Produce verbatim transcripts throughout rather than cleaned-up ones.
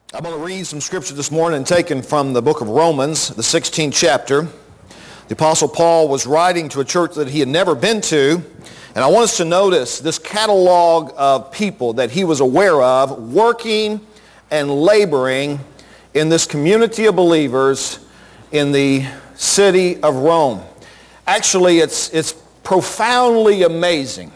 I'm going to read some scripture this morning taken from the book of Romans, the sixteenth chapter. The Apostle Paul was writing to a church that he had never been to, and I want us to notice this catalog of people that he was aware of working and laboring in this community of believers in the city of Rome. Actually, it's, it's profoundly amazing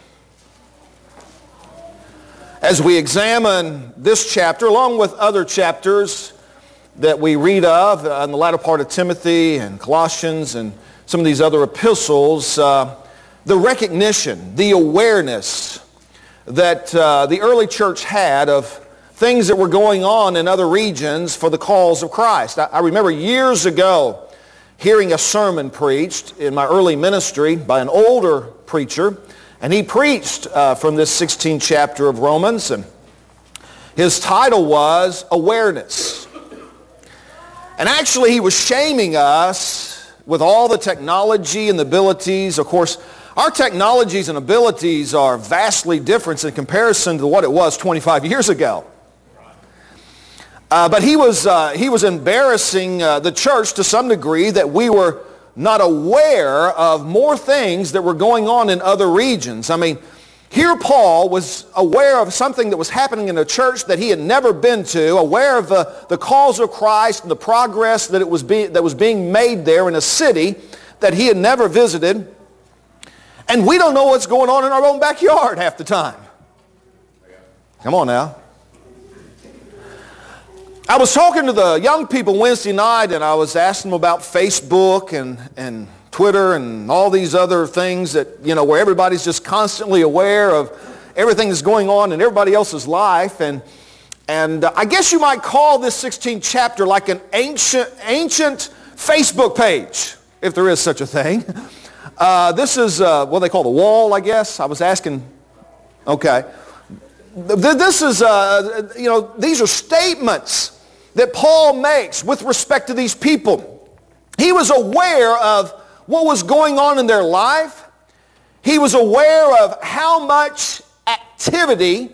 as we examine this chapter, along with other chapters that we read of in the latter part of Timothy and Colossians and some of these other epistles, uh, the recognition, the awareness that uh, the early church had of things that were going on in other regions for the cause of Christ. I, I remember years ago hearing a sermon preached in my early ministry by an older preacher, and he preached uh, from this sixteenth chapter of Romans, and his title was Awareness. And actually he was shaming us with all the technology and the abilities. Of course, our technologies and abilities are vastly different in comparison to what it was twenty-five years ago. Uh, but he was, uh, he was embarrassing uh, the church to some degree that we were not aware of more things that were going on in other regions. I mean, here Paul was aware of something that was happening in a church that he had never been to, aware of the, the cause of Christ and the progress that, it was be, that was being made there in a city that he had never visited. And we don't know what's going on in our own backyard half the time. Come on now. I was talking to the young people Wednesday night, and I was asking them about Facebook and, and Twitter and all these other things that, you know, where everybody's just constantly aware of everything that's going on in everybody else's life. And, and uh, I guess you might call this sixteenth chapter like an ancient, ancient Facebook page, if there is such a thing. Uh, this is uh, what they call the wall, I guess. I was asking, okay. This is, uh, you know, these are statements that Paul makes with respect to these people. He was aware of what was going on in their life. He was aware of how much activity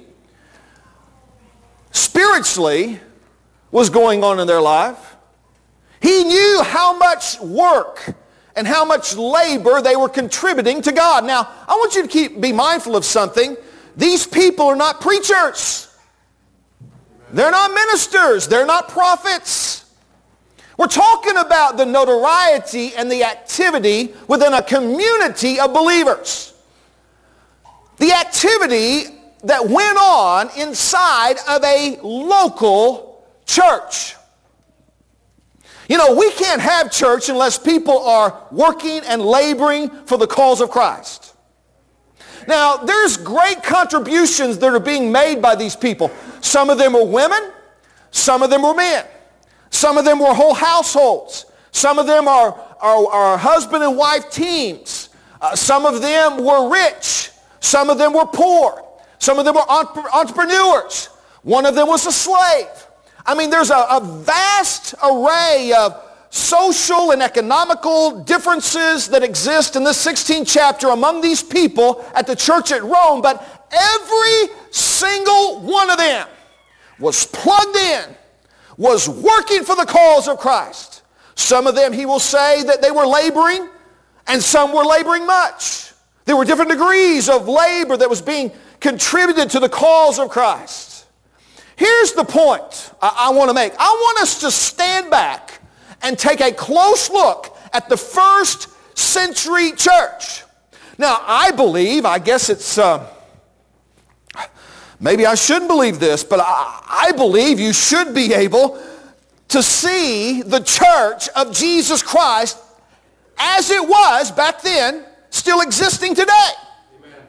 spiritually was going on in their life. He knew how much work and how much labor they were contributing to God. Now, I want you to keep be mindful of something. These people are not preachers. They're not ministers. They're not prophets. We're talking about the notoriety and the activity within a community of believers. The activity that went on inside of a local church. You know, we can't have church unless people are working and laboring for the cause of Christ. Now, there's great contributions that are being made by these people. Some of them were women. Some of them were men. Some of them were whole households. Some of them are, are, are husband and wife teams. Uh, some of them were rich. Some of them were poor. Some of them were entrepreneurs. One of them was a slave. I mean, there's a, a vast array of social and economical differences that exist in this sixteenth chapter among these people at the church at Rome, but every single one of them was plugged in, was working for the cause of Christ. Some of them, he will say, that they were laboring, and some were laboring much. There were different degrees of labor that was being contributed to the cause of Christ. Here's the point I, I want to make. I want us to stand back and take a close look at the first century church. Now, I believe, I guess it's, uh, maybe I shouldn't believe this, but I, I believe you should be able to see the church of Jesus Christ as it was back then, still existing today. Amen.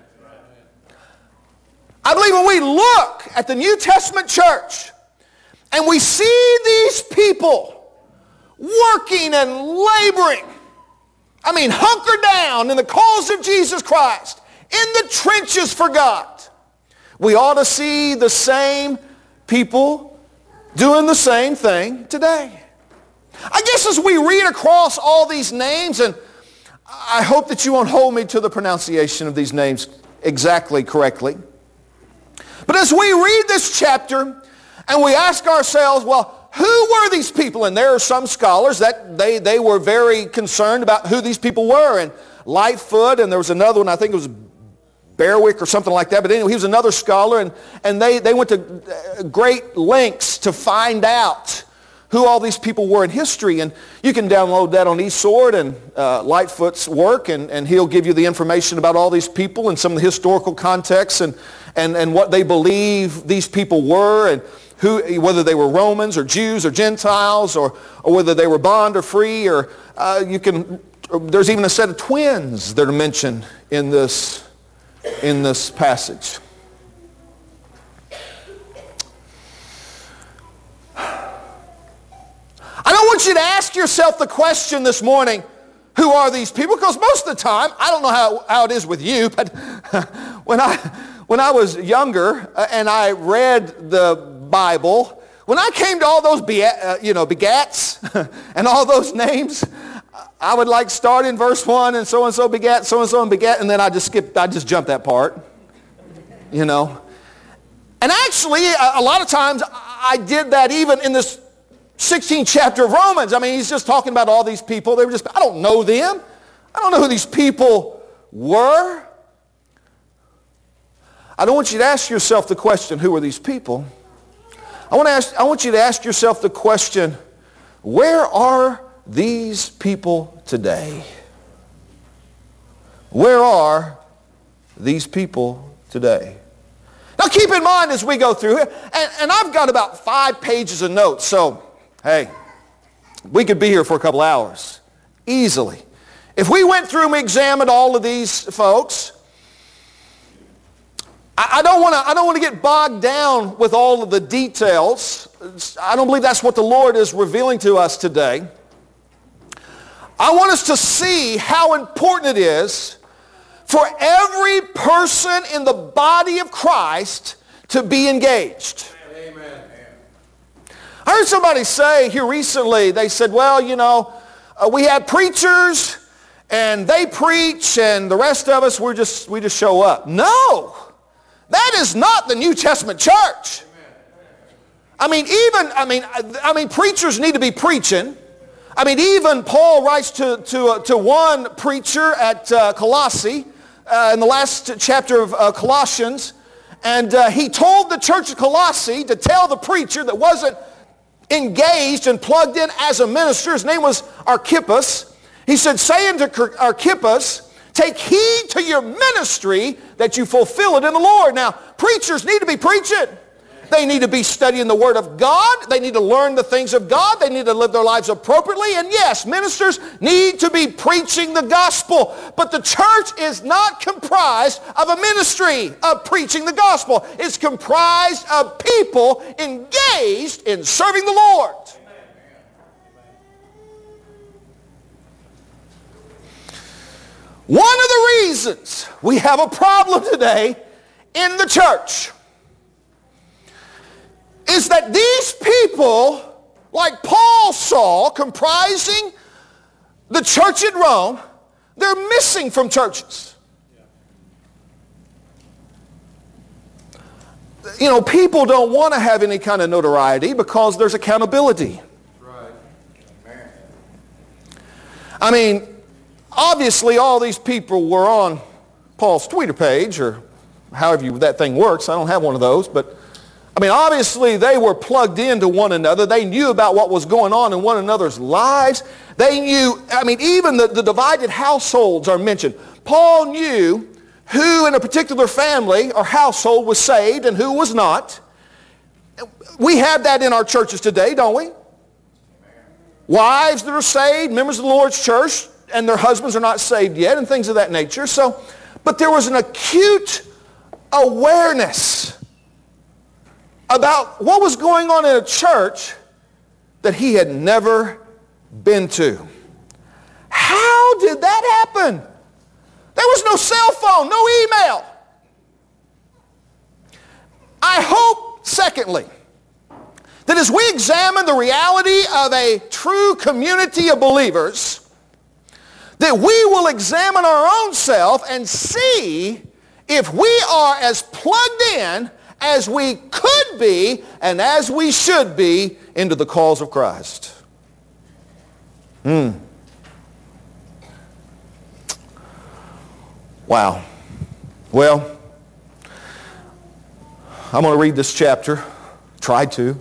I believe when we look at the New Testament church and we see these people working and laboring, I mean, hunker down in the cause of Jesus Christ, in the trenches for God, we ought to see the same people doing the same thing today. I guess as we read across all these names, and I hope that you won't hold me to the pronunciation of these names exactly correctly, but as we read this chapter, And we ask ourselves, well, who were these people? And there are some scholars that they, they were very concerned about who these people were. And Lightfoot, and there was another one, I think it was Berwick or something like that. But anyway, he was another scholar, and, and they, they went to great lengths to find out who all these people were in history. And you can download that on eSword and uh, Lightfoot's work, and, and he'll give you the information about all these people and some of the historical context and, and, and what they believe these people were, and who, whether they were Romans or Jews or Gentiles, or, or whether they were bond or free, or uh, you can, there's even a set of twins that are mentioned in this, in this passage. I don't want you to ask yourself the question this morning, who are these people? Because most of the time, I don't know how, how it is with you, but when I, when I was younger uh, and I read the Bible, when I came to all those be, uh, you know, begats and all those names, I would like start in verse one, and so-and-so begat, so-and-so and begat, and then I just skip, I just jump that part, you know. And actually, a, a lot of times, I did that even in this sixteenth chapter of Romans. I mean, he's just talking about all these people. They were just, I don't know them. I don't know who these people were. I don't want you to ask yourself the question, who are these people? I want to ask, I want you to ask yourself the question, where are these people today? Where are these people today? Now keep in mind as we go through here, and, and I've got about five pages of notes, so hey, we could be here for a couple hours, easily. If we went through and we examined all of these folks, I, I don't want to I don't want to get bogged down with all of the details. I don't believe that's what the Lord is revealing to us today. I want us to see how important it is for every person in the body of Christ to be engaged. Amen. I heard somebody say here recently, they said, well, you know, uh, we have preachers and they preach and the rest of us, we're just, we just show up. No, that is not the New Testament church. I mean, even, I mean, I mean, preachers need to be preaching. I mean, even Paul writes to, to, uh, to one preacher at uh, Colossae, uh, in the last chapter of uh, Colossians, and uh, he told the church of Colossae to tell the preacher that wasn't engaged and plugged in as a minister, his name was Archippus. He said, saying to Archippus, take heed to your ministry that you fulfill it in the Lord. Now, preachers need to be preaching. They need to be studying the Word of God. They need to learn the things of God. They need to live their lives appropriately. And yes, ministers need to be preaching the gospel. But the church is not comprised of a ministry of preaching the gospel. It's comprised of people engaged in serving the Lord. One of the reasons we have a problem today in the church is that these people, like Paul saw, comprising the church at Rome, they're missing from churches. You know, people don't want to have any kind of notoriety because there's accountability. I mean, obviously all these people were on Paul's Twitter page, or however you, that thing works. I don't have one of those, but I mean, obviously they were plugged into one another. They knew about what was going on in one another's lives. They knew, I mean, even the, the divided households are mentioned. Paul knew who in a particular family or household was saved and who was not. We have that in our churches today, don't we? Wives that are saved, members of the Lord's church, and their husbands are not saved yet, and things of that nature. So, but there was an acute awareness about what was going on in a church that he had never been to. How did that happen? There was no cell phone, no email. I hope, secondly, that as we examine the reality of a true community of believers, that we will examine our own self and see if we are as plugged in as we could be and as we should be into the cause of Christ. Hmm. Wow. Well, I'm going to read this chapter. Try to.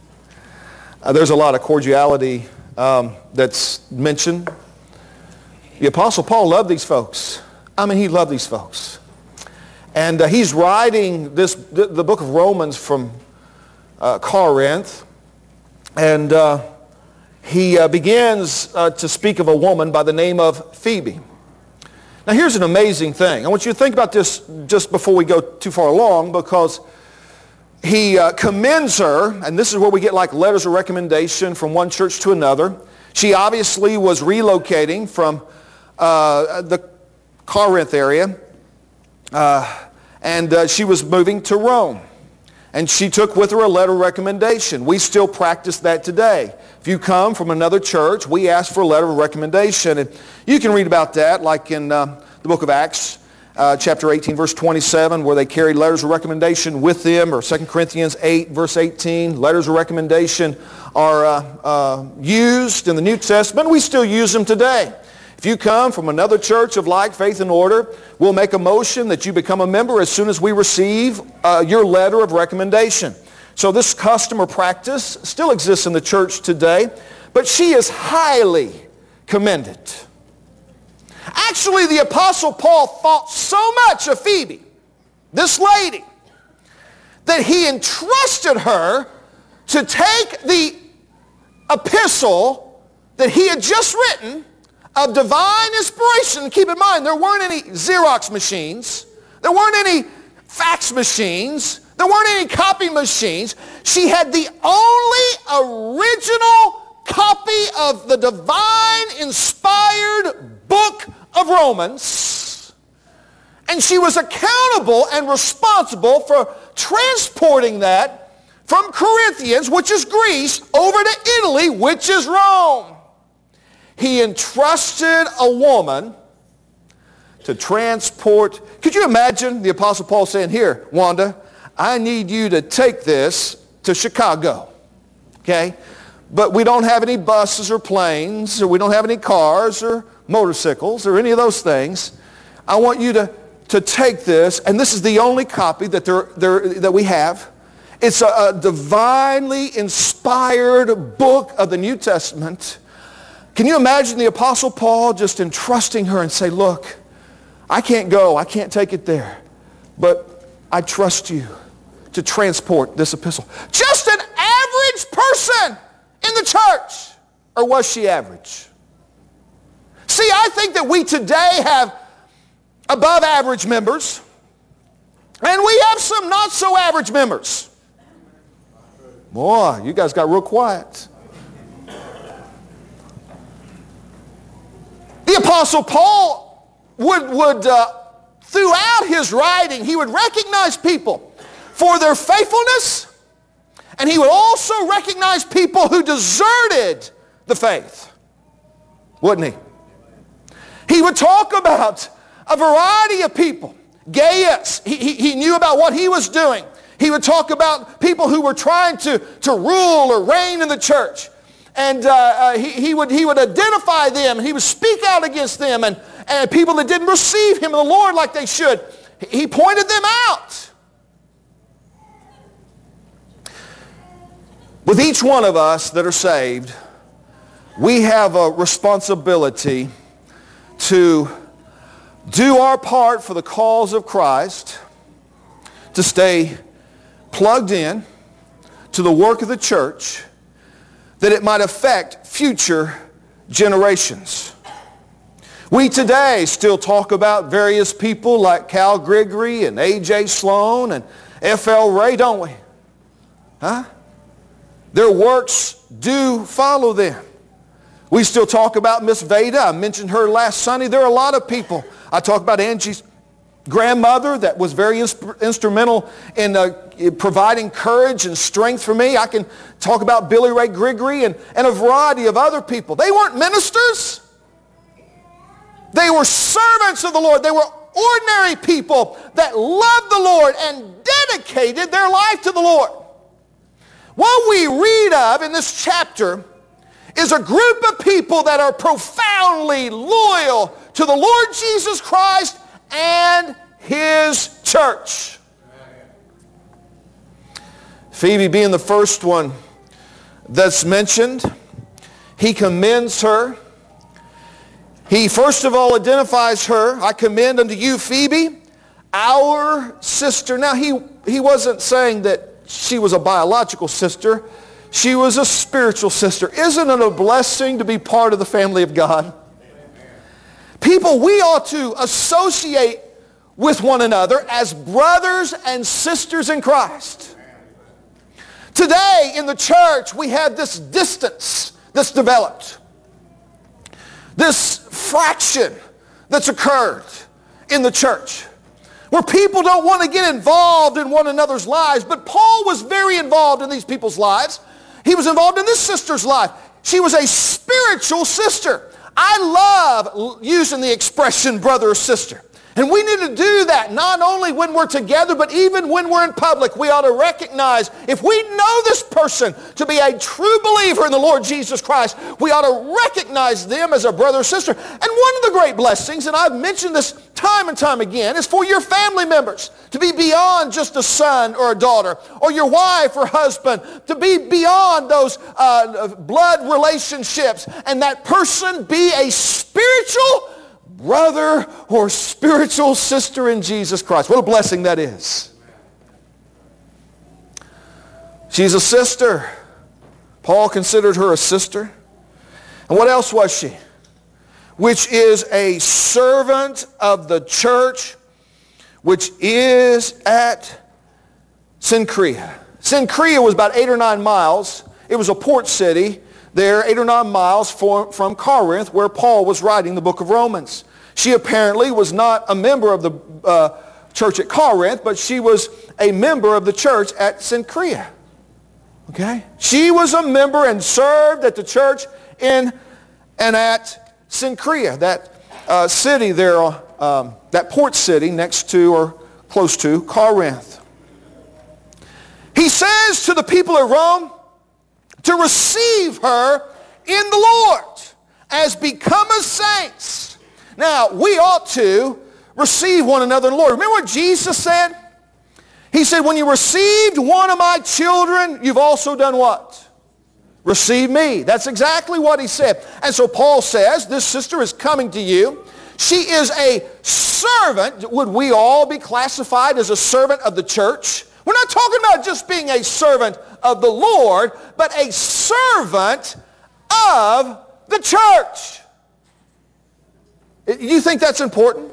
Uh, there's a lot of cordiality um, that's mentioned. The Apostle Paul loved these folks. I mean, he loved these folks. And uh, he's writing this, the, the book of Romans from uh, Corinth. And uh, he uh, begins uh, to speak of a woman by the name of Phoebe. Now, here's an amazing thing. I want you to think about this just before we go too far along, because he uh, commends her, and this is where we get like letters of recommendation from one church to another. She obviously was relocating from uh, the Corinth area, uh, and uh, she was moving to Rome. And she took with her a letter of recommendation. We still practice that today. If you come from another church, we ask for a letter of recommendation. And you can read about that like in uh, the book of Acts, uh, chapter eighteen, verse twenty-seven, where they carried letters of recommendation with them, or Second Corinthians eight, verse eighteen. Letters of recommendation are uh, uh, used in the New Testament. We still use them today. If you come from another church of like faith and order, we'll make a motion that you become a member as soon as we receive uh, your letter of recommendation. So this custom or practice still exists in the church today, but she is highly commended. Actually, the Apostle Paul thought so much of Phoebe, this lady, that he entrusted her to take the epistle that he had just written of divine inspiration. Keep in mind, there weren't any Xerox machines. There weren't any fax machines. There weren't any copy machines. She had the only original copy of the divine inspired book of Romans. And she was accountable and responsible for transporting that from Corinthians, which is Greece, over to Italy, which is Rome. He entrusted a woman to transport. Could you imagine the Apostle Paul saying, here, Wanda, I need you to take this to Chicago. Okay? But we don't have any buses or planes, or we don't have any cars or motorcycles or any of those things. I want you to, to take this, and this is the only copy that, there, there, that we have. It's a, a divinely inspired book of the New Testament. Can you imagine the Apostle Paul just entrusting her and say, look, I can't go, I can't take it there, but I trust you to transport this epistle. Just an average person in the church. Or was she average? See, I think that we today have above average members, and we have some not so average members. Boy, you guys got real quiet. The Apostle Paul would, would uh, throughout his writing, he would recognize people for their faithfulness, and he would also recognize people who deserted the faith, wouldn't he? He would talk about a variety of people. Gaius, he, he, he knew about what he was doing. He would talk about people who were trying to, to rule or reign in the church. And uh, uh, he, he, would, he would identify them, and he would speak out against them, and, and people that didn't receive him in the Lord like they should. He pointed them out. With each one of us that are saved, we have a responsibility to do our part for the cause of Christ, to stay plugged in to the work of the church, that it might affect future generations. We today still talk about various people like Cal Gregory and A J Sloan and F L Ray, don't we? Huh? Their works do follow them. We still talk about Miss Veda. I mentioned her last Sunday. There are a lot of people. I talk about Angie's grandmother that was very insp- instrumental in uh, providing courage and strength for me. I can talk about Billy Ray Gregory and, and a variety of other people. They weren't ministers. They were servants of the Lord. They were ordinary people that loved the Lord and dedicated their life to the Lord. What we read of in this chapter is a group of people that are profoundly loyal to the Lord Jesus Christ and his church. Phoebe being the first one that's mentioned, he commends her. He first of all identifies her. I commend unto you, Phoebe, our sister. Now, he, he wasn't saying that she was a biological sister. She was a spiritual sister. Isn't it a blessing to be part of the family of God? People, we ought to associate with one another as brothers and sisters in Christ. Today in the church, we have this distance that's developed. This fraction that's occurred in the church, where people don't want to get involved in one another's lives. But Paul was very involved in these people's lives. He was involved in this sister's life. She was a spiritual sister. I love using the expression brother or sister. And we need to do that not only when we're together, but even when we're in public. We ought to recognize, if we know this person to be a true believer in the Lord Jesus Christ, we ought to recognize them as a brother or sister. And one of the great blessings, and I've mentioned this time and time again, is for your family members to be beyond just a son or a daughter, or your wife or husband, to be beyond those uh, blood relationships, and that person be a spiritual brother or spiritual sister in Jesus Christ. What a blessing that is. She's a sister. Paul considered her a sister. And what else was she? Which is a servant of the church, which is at Cenchrea. Cenchrea was about eight or nine miles. It was a port city there, eight or nine miles for, from Corinth, where Paul was writing the book of Romans. She apparently was not a member of the uh, church at Corinth, but she was a member of the church at Cenchrea. Okay? She was a member and served at the church in and at Cenchrea, that uh, city there, um, that port city next to or close to Corinth. He says to the people of Rome to receive her in the Lord as becometh saints. Now, we ought to receive one another in the Lord. Remember what Jesus said? He said, when you received one of my children, you've also done what? Receive me. That's exactly what he said. And so Paul says, this sister is coming to you. She is a servant. Would we all be classified as a servant of the church? We're not talking about just being a servant of the Lord, but a servant of the church. Do you think that's important?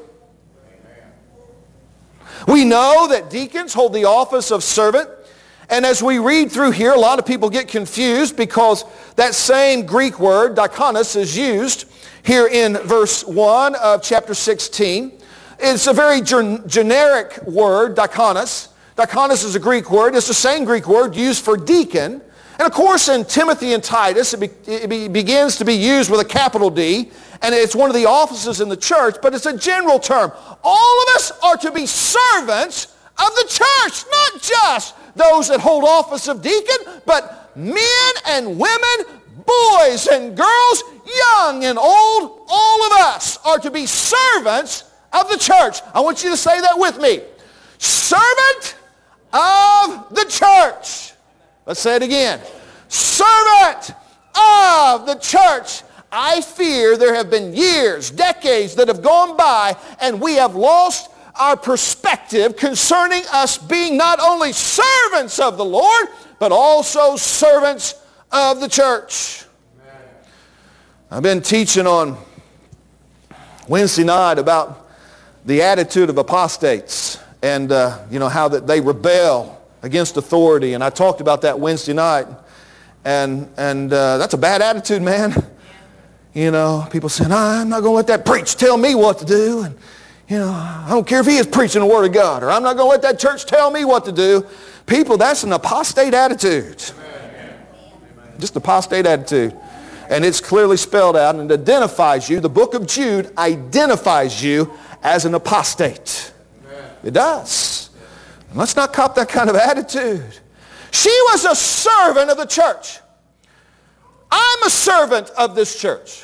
We know that deacons hold the office of servant. And as we read through here, a lot of people get confused because that same Greek word, diakonos, is used here in verse one of chapter sixteen. It's a very gen- generic word, diakonos. Diakonos is a Greek word. It's the same Greek word used for deacon. And of course, in Timothy and Titus, it, be, it be, begins to be used with a capital D. And it's one of the offices in the church, but it's a general term. All of us are to be servants of the church, not just those that hold office of deacon, but men and women, boys and girls, young and old, all of us are to be servants of the church. I want you to say that with me. Servant of the church. Let's say it again. Servant of the church. I fear there have been years, decades that have gone by, and we have lost our perspective concerning us being not only servants of the Lord, but also servants of the church. Amen. I've been teaching on Wednesday night about the attitude of apostates and uh, you know how that they rebel against authority, and I talked about that Wednesday night, and and uh, that's a bad attitude, man. You know, people saying, I'm not going to let that preach tell me what to do. And, you know, I don't care if he is preaching the Word of God. Or I'm not going to let that church tell me what to do. People, that's an apostate attitude. Amen. Just apostate attitude. And it's clearly spelled out and it identifies you. The book of Jude identifies you as an apostate. It does. Let's not cop that kind of attitude. She was a servant of the church. I'm a servant of this church.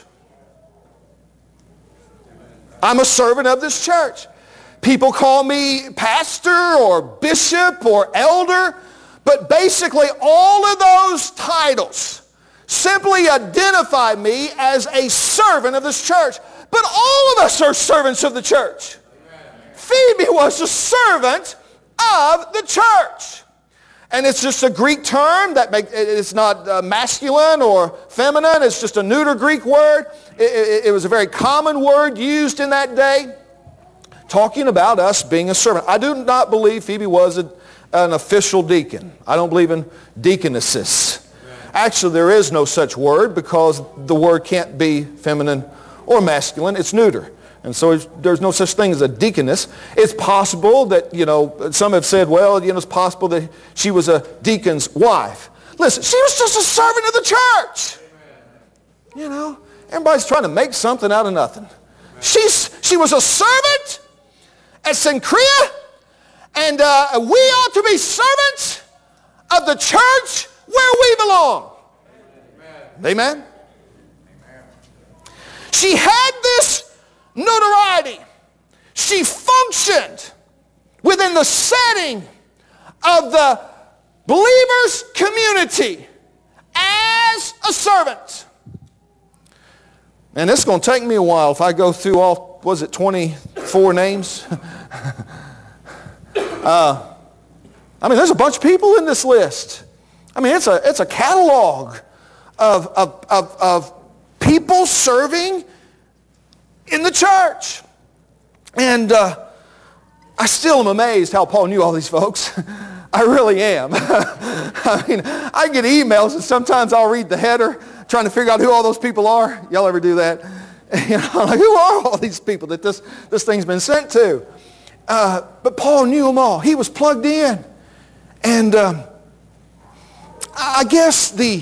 I'm a servant of this church. People call me pastor or bishop or elder, but basically all of those titles simply identify me as a servant of this church. But all of us are servants of the church. Phoebe was a servant of the church. And it's just a Greek term that make, it's not uh, masculine or feminine. It's just a neuter Greek word. It, it, it was a very common word used in that day, talking about us being a servant. I do not believe Phoebe was a, an official deacon. I don't believe in deaconesses. Actually, there is no such word because the word can't be feminine or masculine. It's neuter. And so there's no such thing as a deaconess. It's possible that, you know, some have said, well, you know, it's possible that she was a deacon's wife. Listen, she was just a servant of the church. You know, everybody's trying to make something out of nothing. She's, she was a servant at Cenchrea, and uh, we ought to be servants of the church where we belong. Amen? Amen? She had this notoriety. She functioned within the setting of the believers' community as a servant. And it's going to take me a while if I go through all, was it twenty-four names? uh, I mean, there's a bunch of people in this list. I mean, it's a, it's a catalog of, of, of, of people serving in the church. And uh, I still am amazed how Paul knew all these folks. I really am. I mean, I get emails and sometimes I'll read the header trying to figure out who all those people are. Y'all ever do that? You know, I'm like, who are all these people that this, this thing's been sent to? Uh, but Paul knew them all. He was plugged in. And um, I guess the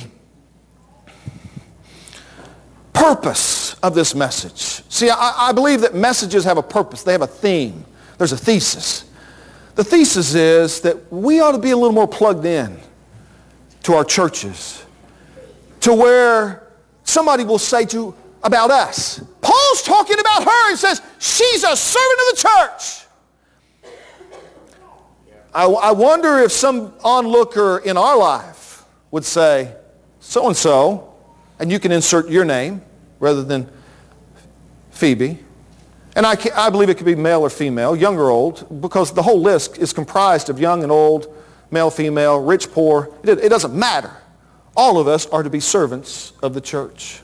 purpose of this message. See, I, I believe that messages have a purpose. They have a theme. There's a thesis. The thesis is that we ought to be a little more plugged in to our churches, to where somebody will say to about us. Paul's talking about her and says, she's a servant of the church. I, I wonder if some onlooker in our life would say, so-and-so, and you can insert your name rather than Phoebe. And I, can, I believe it could be male or female, young or old, because the whole list is comprised of young and old, male, female, rich, poor. It, it doesn't matter. All of us are to be servants of the church.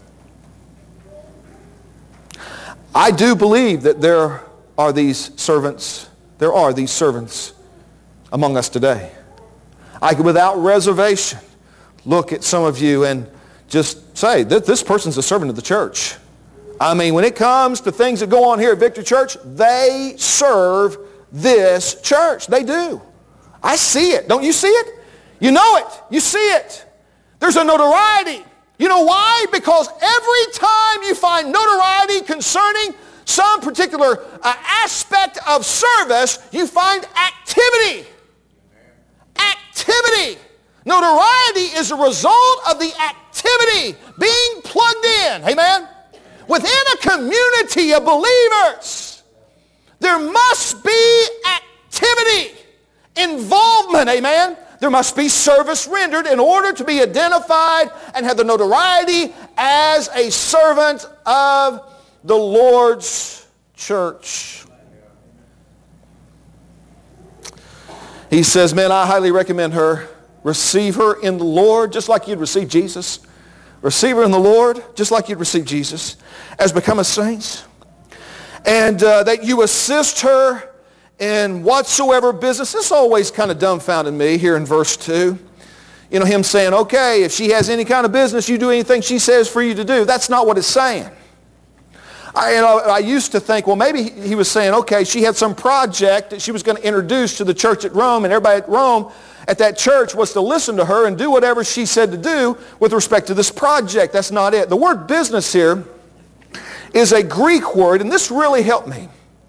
I do believe that there are these servants, there are these servants among us today. I could without reservation look at some of you and just say, this person's a servant of the church. I mean, when it comes to things that go on here at Victory Church, they serve this church. They do. I see it. Don't you see it? You know it. You see it. There's a notoriety. You know why? Because every time you find notoriety concerning some particular uh, aspect of service, you find activity. Activity. Notoriety is a result of the activity being plugged in. Amen? Within a community of believers, there must be activity, involvement, amen? There must be service rendered in order to be identified and have the notoriety as a servant of the Lord's church. He says, man, I highly recommend her. Receive her in the Lord just like you'd receive Jesus. Receive her in the Lord just like you'd receive Jesus as become a saint. And uh, that you assist her in whatsoever business. This always kind of dumbfounded me here in verse two. You know, him saying, okay, if she has any kind of business, you do anything she says for you to do. That's not what it's saying. I, you know, I used to think, well, maybe he was saying, okay, she had some project that she was going to introduce to the church at Rome, and everybody at Rome at that church was to listen to her and do whatever she said to do with respect to this project. That's not it. The word business here is a Greek word, and this really helped me.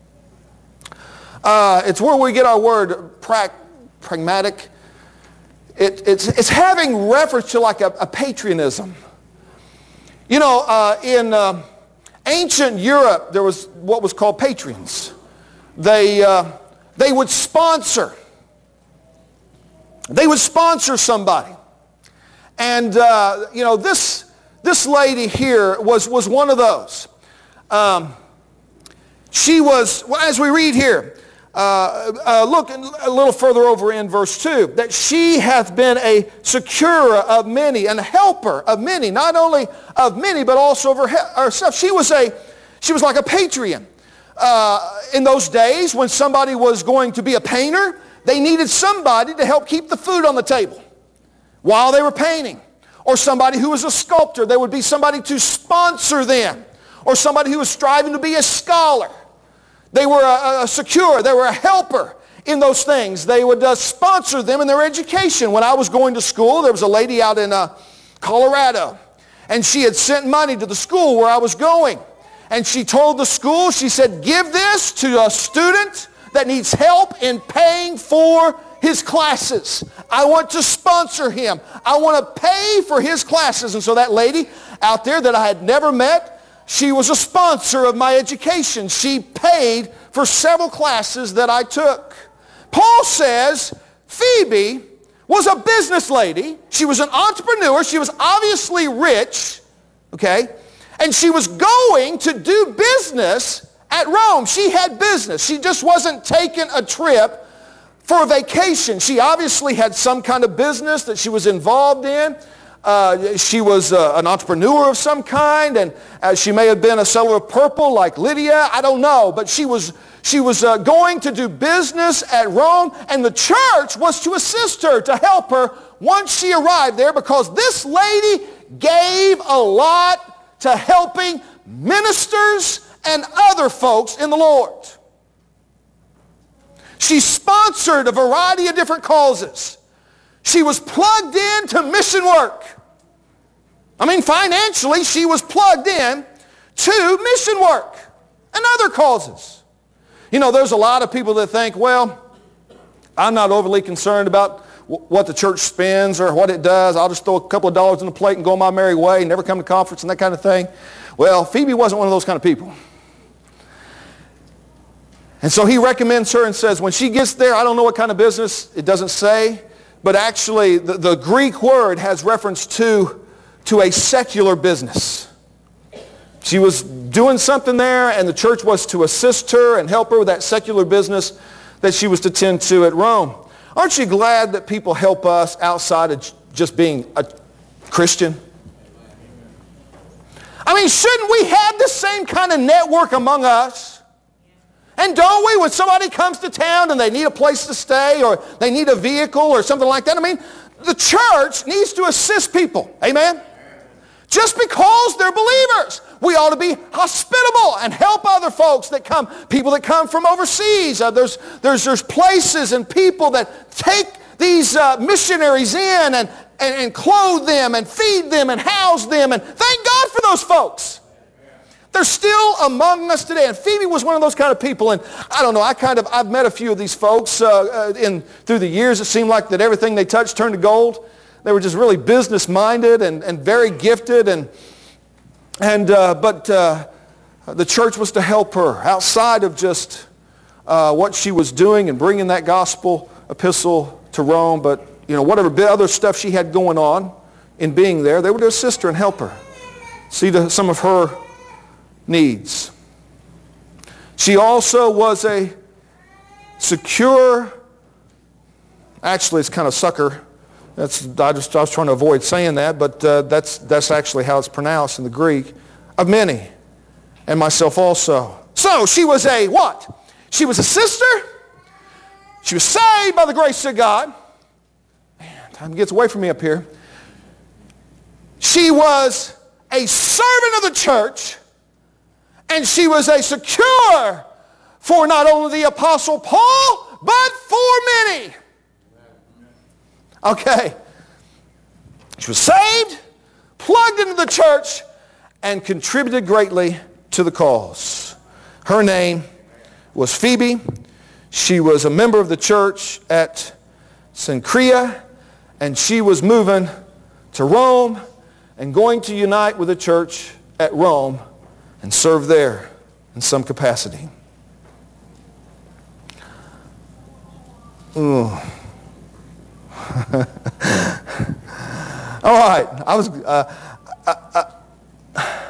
Uh, it's where we get our word pra- pragmatic. It, it's, it's having reference to like a, a patriotism. You know, uh, in uh, ancient Europe, there was what was called patrons. They, uh, they would sponsor. They would sponsor somebody. And, uh, you know, this, this lady here was, was one of those. Um, she was, well, as we read here, uh, uh, look a little further over in verse two, that she hath been a securer of many and a helper of many, not only of many, but also of her, herself. She was, a, she was like a patron. Uh, in those days, when somebody was going to be a painter, they needed somebody to help keep the food on the table while they were painting. Or somebody who was a sculptor. There would be somebody to sponsor them. Or somebody who was striving to be a scholar. They were a, a secure. They were a helper in those things. They would uh, sponsor them in their education. When I was going to school, there was a lady out in uh, Colorado. And she had sent money to the school where I was going. And she told the school, she said, give this to a student that needs help in paying for his classes. I want to sponsor him. I want to pay for his classes. And so that lady out there that I had never met, she was a sponsor of my education. She paid for several classes that I took. Paul says Phoebe was a business lady. She was an entrepreneur. She was obviously rich, okay? And she was going to do business at Rome. She had business. She just wasn't taking a trip for a vacation. She obviously had some kind of business that she was involved in. Uh, she was uh, an entrepreneur of some kind, and uh, she may have been a seller of purple like Lydia. I don't know, but she was she was uh, going to do business at Rome, and the church was to assist her, to help her once she arrived there, because this lady gave a lot to helping ministers and other folks in the Lord. She sponsored a variety of different causes. She was plugged into mission work. I mean, financially, she was plugged in to mission work and other causes. You know, there's a lot of people that think, well, I'm not overly concerned about w- what the church spends or what it does. I'll just throw a couple of dollars in the plate and go my merry way, never come to conference and that kind of thing. Well, Phoebe wasn't one of those kind of people. And so he recommends her and says, when she gets there, I don't know what kind of business, it doesn't say, but actually the, the Greek word has reference to, to a secular business. She was doing something there, and the church was to assist her and help her with that secular business that she was to tend to at Rome. Aren't you glad that people help us outside of just being a Christian? I mean, shouldn't we have the same kind of network among us? And don't we, when somebody comes to town and they need a place to stay or they need a vehicle or something like that, I mean, the church needs to assist people. Amen? Just because they're believers. We ought to be hospitable and help other folks that come, people that come from overseas. Uh, there's, there's, there's places and people that take these uh, missionaries in and, and, and clothe them and feed them and house them. And thank God for those folks. They're still among us today. And Phoebe was one of those kind of people. And I don't know, I kind of, I've met a few of these folks uh, in through the years. It seemed like that everything they touched turned to gold. They were just really business-minded and, and very gifted. And, and uh, but uh, the church was to help her outside of just uh, what she was doing and bringing that gospel epistle to Rome. But, you know, whatever other stuff she had going on in being there, they were to assist her and help her. See to some of her needs. She also was a secure, actually it's kind of sucker. That's, I, just, I was trying to avoid saying that, but uh, that's, that's actually how it's pronounced in the Greek, of many, and myself also. So she was a what? She was a sister. She was saved by the grace of God. Man, time gets away from me up here. She was a servant of the church. And she was a secure for not only the Apostle Paul, but for many. Okay. She was saved, plugged into the church, and contributed greatly to the cause. Her name was Phoebe. She was a member of the church at Cenchrea, and she was moving to Rome and going to unite with the church at Rome and serve there in some capacity. Ooh. All right, I was. Uh, I, I,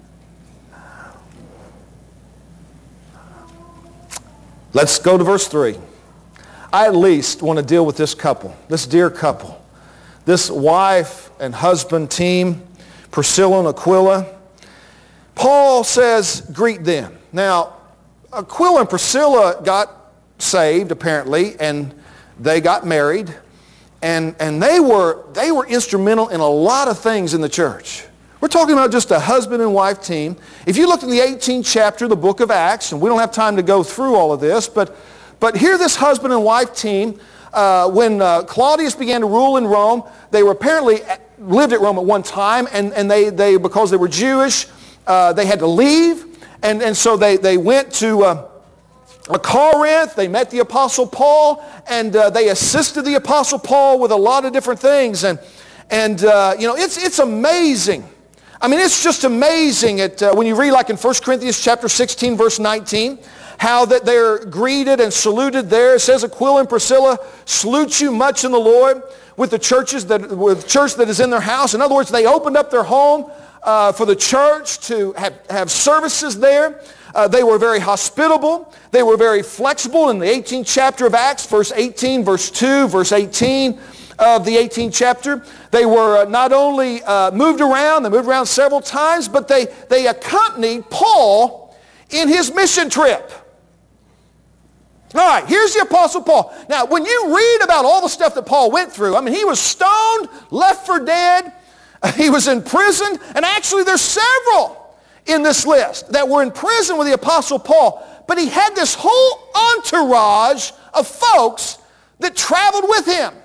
let's go to verse three. I at least want to deal with this couple, this dear couple, this wife and husband team, Priscilla and Aquila. Paul says, greet them. Now, Aquila and Priscilla got saved, apparently, and they got married. And, and they were, they were instrumental in a lot of things in the church. We're talking about just a husband and wife team. If you look in the eighteenth chapter of the book of Acts, and we don't have time to go through all of this, but, but here this husband and wife team, uh, when uh, Claudius began to rule in Rome, they were apparently lived at Rome at one time, and, and they, they, because they were Jewish, uh, they had to leave, and, and so they, they went to uh, Corinth. They met the Apostle Paul, and uh, they assisted the Apostle Paul with a lot of different things, and, and uh, you know, it's, it's amazing. I mean, it's just amazing at, uh, when you read like in First Corinthians chapter sixteen, verse nineteen, how that they're greeted and saluted there. It says, Aquila and Priscilla salute you much in the Lord with the churches that, with the church that is in their house. In other words, they opened up their home uh, for the church to have, have services there. Uh, they were very hospitable. They were very flexible. In the eighteenth chapter of Acts, verse eighteen, verse two, verse eighteen of the eighteenth chapter, they were uh, not only uh, moved around, they moved around several times, but they, they accompanied Paul in his mission trip. All right, here's the Apostle Paul. Now, when you read about all the stuff that Paul went through, I mean, he was stoned, left for dead, he was in prison, and actually there's several in this list that were in prison with the Apostle Paul. But he had this whole entourage of folks that traveled with him.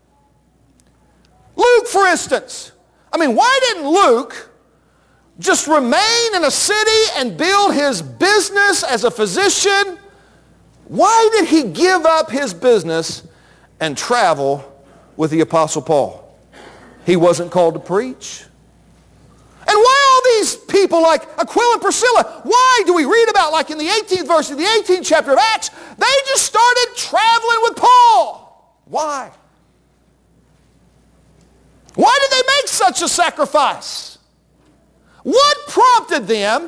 Luke, for instance. I mean, why didn't Luke just remain in a city and build his business as a physician? Why did he give up his business and travel with the Apostle Paul? He wasn't called to preach. And why all these people like Aquila and Priscilla, why do we read about, like in the eighteenth verse of the eighteenth chapter of Acts, they just started traveling with Paul? Why? Why did they make such a sacrifice? What prompted them,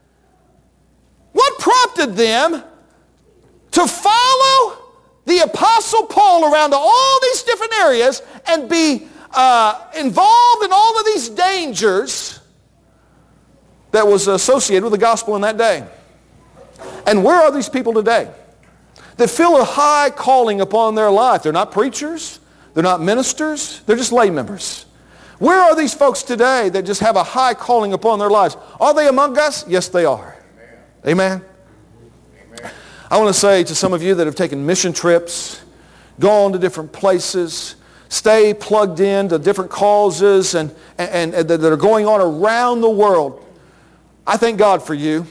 what prompted them to follow the Apostle Paul around to all these different areas and be uh, involved in all of these dangers that was associated with the gospel in that day? And where are these people today that feel a high calling upon their life? They're not preachers. They're not ministers. They're just lay members. Where are these folks today that just have a high calling upon their lives? Are they among us? Yes, they are. Amen. Amen. I want to say to some of you that have taken mission trips, gone to different places, stay plugged in to different causes and, and, and that are going on around the world, I thank God for you.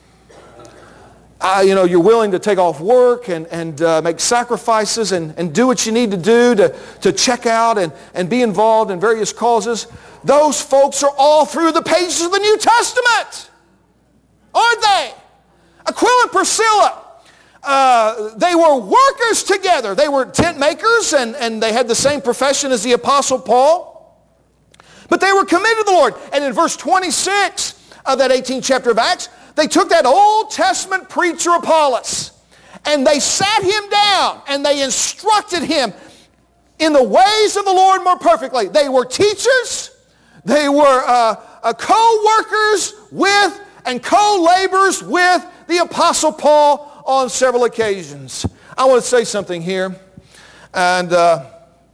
Uh, you know, you're willing to take off work and, and uh, make sacrifices and, and do what you need to do to, to check out and, and be involved in various causes. Those folks are all through the pages of the New Testament, aren't they? Aquila and Priscilla, uh, they were workers together. They were tent makers, and, and they had the same profession as the Apostle Paul. But they were committed to the Lord. And in verse twenty-six of that eighteenth chapter of Acts, they took that Old Testament preacher Apollos and they sat him down and they instructed him in the ways of the Lord more perfectly. They were teachers. They were uh, uh, co-workers with and co-laborers with the Apostle Paul on several occasions. I want to say something here. And uh,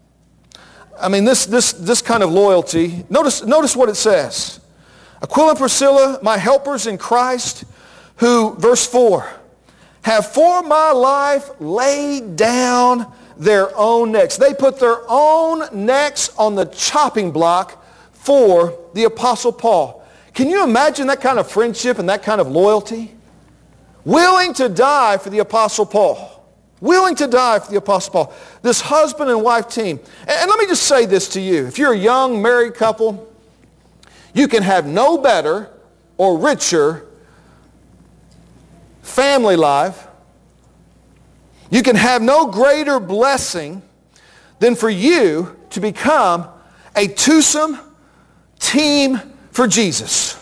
I mean, this, this, this kind of loyalty, notice, notice what it says. Aquila and Priscilla, my helpers in Christ, who, verse four, have for my life laid down their own necks. They put their own necks on the chopping block for the Apostle Paul. Can you imagine that kind of friendship and that kind of loyalty? Willing to die for the Apostle Paul. Willing to die for the Apostle Paul. This husband and wife team. And, and let me just say this to you. If you're a young married couple, you can have no better or richer family life. You can have no greater blessing than for you to become a twosome team for Jesus.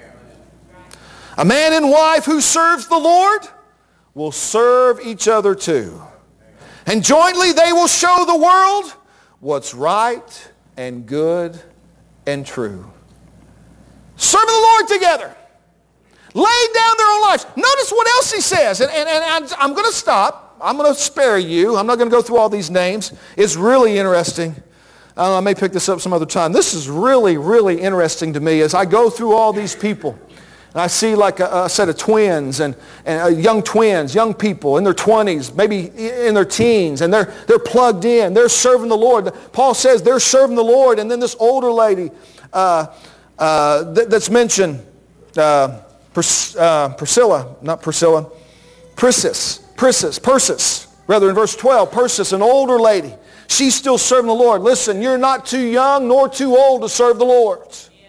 A man and wife who serves the Lord will serve each other too. And jointly they will show the world what's right and good and true. Serving the Lord together. Laid down their own lives. Notice what else he says. And, and, and I'm going to stop. I'm going to spare you. I'm not going to go through all these names. It's really interesting. Uh, I may pick this up some other time. This is really, really interesting to me as I go through all these people. And I see like a, a set of twins and, and uh, young twins, young people in their twenties, maybe in their teens, and they're, they're plugged in. They're serving the Lord. Paul says they're serving the Lord. And then this older lady uh, uh, th- that's mentioned, uh, Pris- uh, Priscilla, not Priscilla, Persis, Persis, Persis, rather in verse twelve, Persis, an older lady. She's still serving the Lord. Listen, you're not too young nor too old to serve the Lord.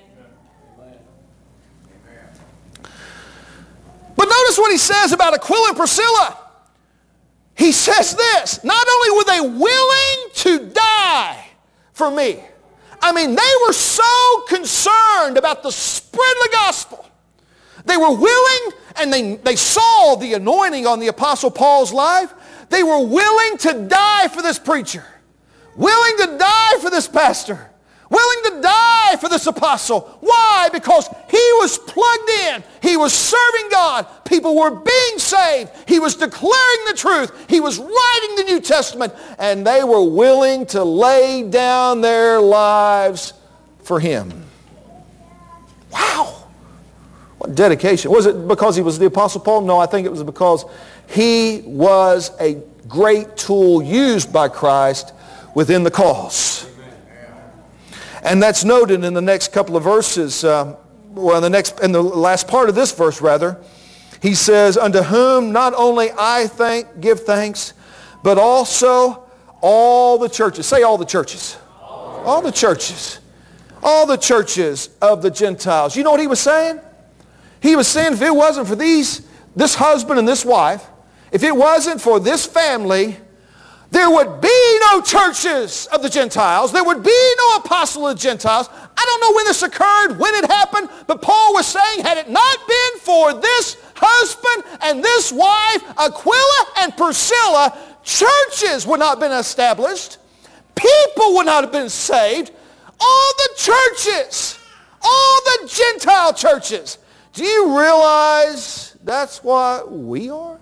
But notice what he says about Aquila and Priscilla. He says this, not only were they willing to die for me. I mean, they were so concerned about the spread of the gospel. They were willing, and they, they saw the anointing on the Apostle Paul's life. They were willing to die for this preacher. Willing to die for this pastor. Willing to die for this apostle. Why? Because he was plugged in. He was serving God. People were being saved. He was declaring the truth. He was writing the New Testament. And they were willing to lay down their lives for him. Wow. What dedication. Was it because he was the Apostle Paul? No, I think it was because he was a great tool used by Christ within the cause. And that's noted in the next couple of verses. Uh, well, in the next, in the last part of this verse, rather, he says, "Unto whom not only I thank, give thanks, but also all the churches." Say all the churches. All, all the churches. All the churches of the Gentiles. You know what he was saying? He was saying if it wasn't for these, this husband and this wife, if it wasn't for this family, there would be no churches of the Gentiles. There would be no apostle of the Gentiles. I don't know when this occurred, when it happened, but Paul was saying, had it not been for this husband and this wife, Aquila and Priscilla, churches would not have been established. People would not have been saved. All the churches, all the Gentile churches. Do you realize that's what we are?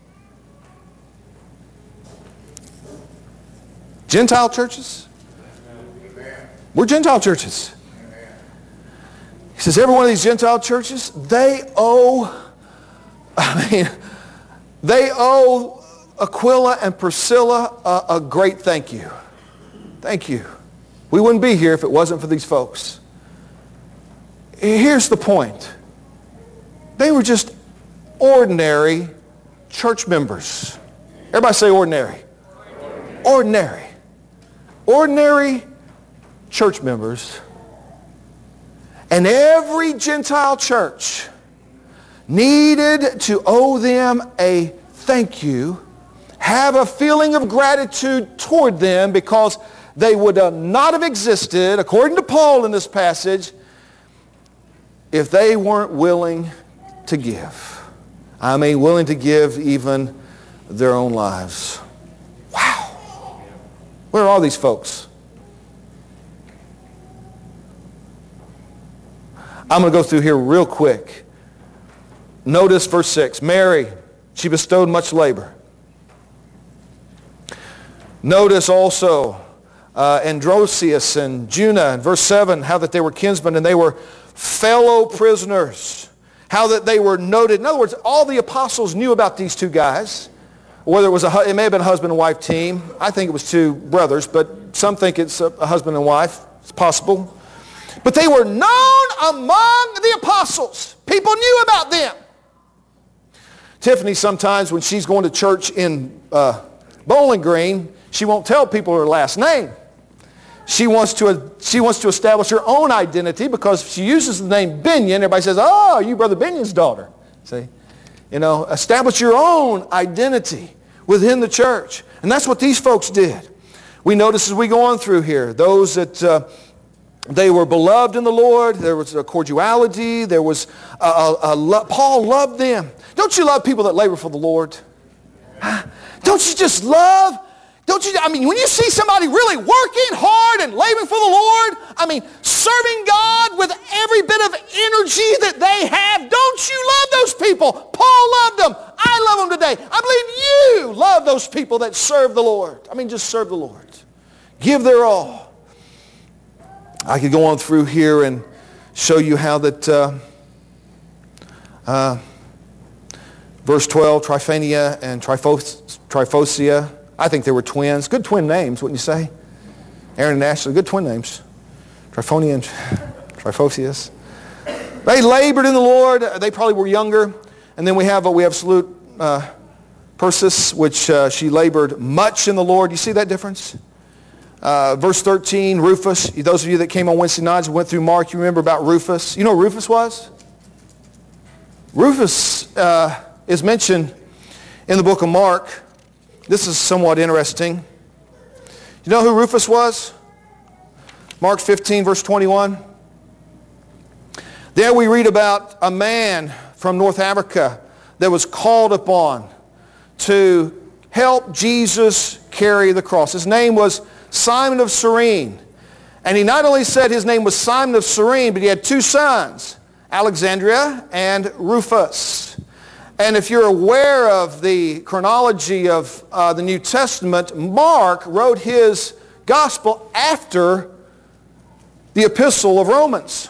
Gentile churches? We're Gentile churches. He says every one of these Gentile churches, they owe, I mean, they owe Aquila and Priscilla a, a great thank you. Thank you. We wouldn't be here if it wasn't for these folks. Here's the point. They were just ordinary church members. Everybody say ordinary. Ordinary. Ordinary church members, and every Gentile church needed to owe them a thank you, have a feeling of gratitude toward them, because they would not have existed, according to Paul in this passage, if they weren't willing to give. I mean, willing to give even their own lives. Where are all these folks? I'm going to go through here real quick. Notice verse six. Mary, she bestowed much labor. Notice also uh, Androsius and Junna in verse seven, how that they were kinsmen and they were fellow prisoners. How that they were noted. In other words, all the apostles knew about these two guys. Whether it was a, it may have been a husband and wife team. I think it was two brothers, but some think it's a, a husband and wife. It's possible. But they were known among the apostles. People knew about them. Tiffany sometimes when she's going to church in uh, Bowling Green, she won't tell people her last name. She wants to, she wants to establish her own identity because if she uses the name Binion, everybody says, oh, you Brother Binion's daughter. See? You know, establish your own identity within the church. And that's what these folks did. We notice as we go on through here, those that uh, they were beloved in the Lord. There was a cordiality. There was a, a, a lo- Paul loved them. Don't you love people that labor for the Lord? Huh? Don't you just love? Don't you? I mean, when you see somebody really working hard and laboring for the Lord, I mean, serving God with every bit of energy that they have, don't you love those people? Paul loved them. I love them today. I believe you love those people that serve the Lord. I mean, just serve the Lord. Give their all. I could go on through here and show you how that uh, uh, verse twelve, Tryphania and Tryphos, Tryphosia, I think they were twins. Good twin names, wouldn't you say? Aaron and Ashley, good twin names. Tryphonia and Tryphosius. They labored in the Lord. They probably were younger. And then we have, uh, we have Salute uh, Persis, which uh, she labored much in the Lord. You see that difference? Uh, verse thirteen, Rufus. Those of you that came on Wednesday nights and went through Mark, you remember about Rufus. You know who Rufus was? Rufus uh, is mentioned in the book of Mark. This is somewhat interesting. You know who Rufus was? Mark fifteen, verse twenty-one. There we read about a man from North Africa that was called upon to help Jesus carry the cross. His name was Simon of Cyrene. And he not only said his name was Simon of Cyrene, but he had two sons, Alexandria and Rufus. And if you're aware of the chronology of uh, the New Testament, Mark wrote his gospel after the epistle of Romans.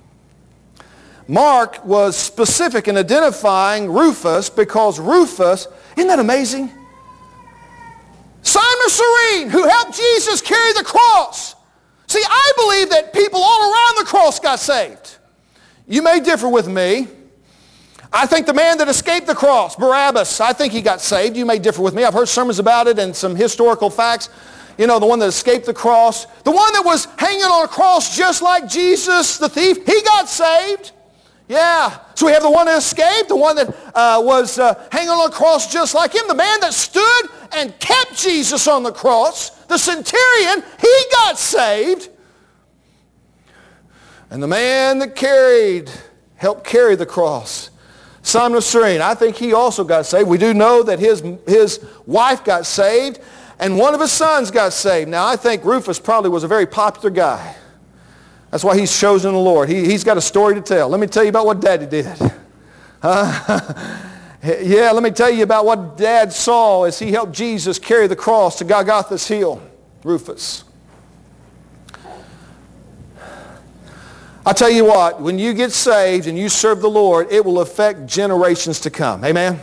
Mark was specific in identifying Rufus because Rufus, isn't that amazing? Simon of Cyrene, who helped Jesus carry the cross. See, I believe that people all around the cross got saved. You may differ with me. I think the man that escaped the cross, Barabbas, I think he got saved. You may differ with me. I've heard sermons about it and some historical facts. You know, the one that escaped the cross. The one that was hanging on a cross just like Jesus, the thief, he got saved. Yeah. So we have the one that escaped, the one that uh, was uh, hanging on a cross just like him, the man that stood and kept Jesus on the cross, the centurion, he got saved. And the man that carried, helped carry the cross, Simon of Cyrene, I think he also got saved. We do know that his, his wife got saved, and one of his sons got saved. Now, I think Rufus probably was a very popular guy. That's why he's chosen the Lord. He, he's got a story to tell. Let me tell you about what Daddy did. Uh, yeah, let me tell you about what Dad saw as he helped Jesus carry the cross to Golgotha's hill. Rufus. I tell you what, when you get saved and you serve the Lord, it will affect generations to come. Amen?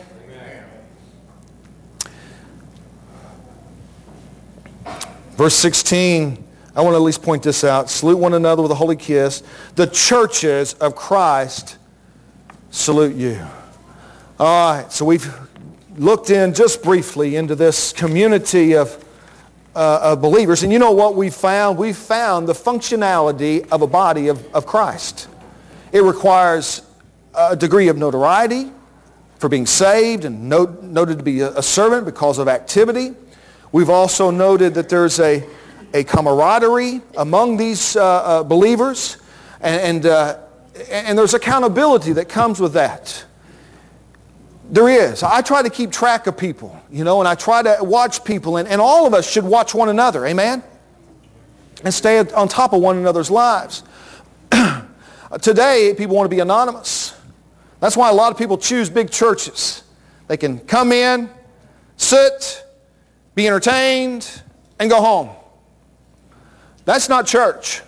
Amen. Verse sixteen, I want to at least point this out. Salute one another with a holy kiss. The churches of Christ salute you. All right, so we've looked in just briefly into this community of Uh, of believers. And you know what we found? We found the functionality of a body of, of Christ. It requires a degree of notoriety for being saved and note, noted to be a, a servant because of activity. We've also noted that there's a, a camaraderie among these uh, uh, believers, and, and, uh, and there's accountability that comes with that. There is. I try to keep track of people, you know, and I try to watch people, and, and all of us should watch one another, amen? And stay on top of one another's lives. Today, people want to be anonymous. That's why a lot of people choose big churches. They can come in, sit, be entertained, and go home. That's not church.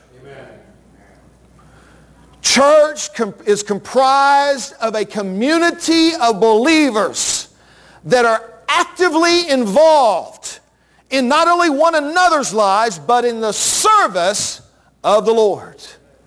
Church is comprised of a community of believers that are actively involved in not only one another's lives, but in the service of the Lord.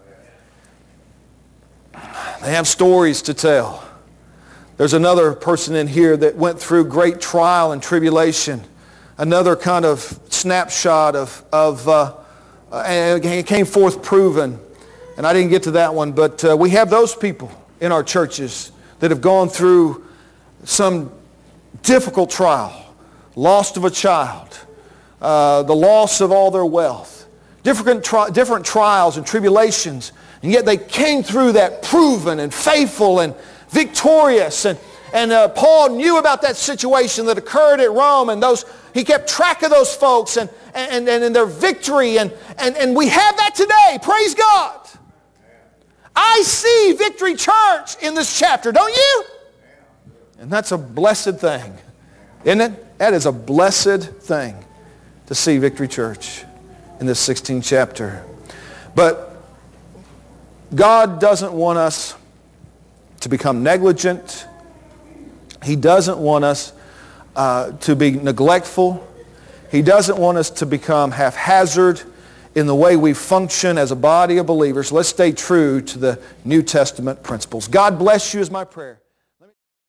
They have stories to tell. There's another person in here that went through great trial and tribulation. another kind of snapshot of, of uh, and it came forth proven. And I didn't get to that one, but uh, we have those people in our churches that have gone through some difficult trial, loss of a child, uh, the loss of all their wealth, different, tri- different trials and tribulations, and yet they came through that proven and faithful and victorious. And, and uh, Paul knew about that situation that occurred at Rome, and those he kept track of those folks and, and, and, and their victory, and, and, and we have that today. Praise God. I see Victory Church in this chapter, don't you? And that's a blessed thing, isn't it? That is a blessed thing to see Victory Church in this sixteenth chapter. But God doesn't want us to become negligent. He doesn't want us uh, to be neglectful. He doesn't want us to become haphazard in the way we function as a body of believers. Let's stay true to the New Testament principles. God bless you is my prayer.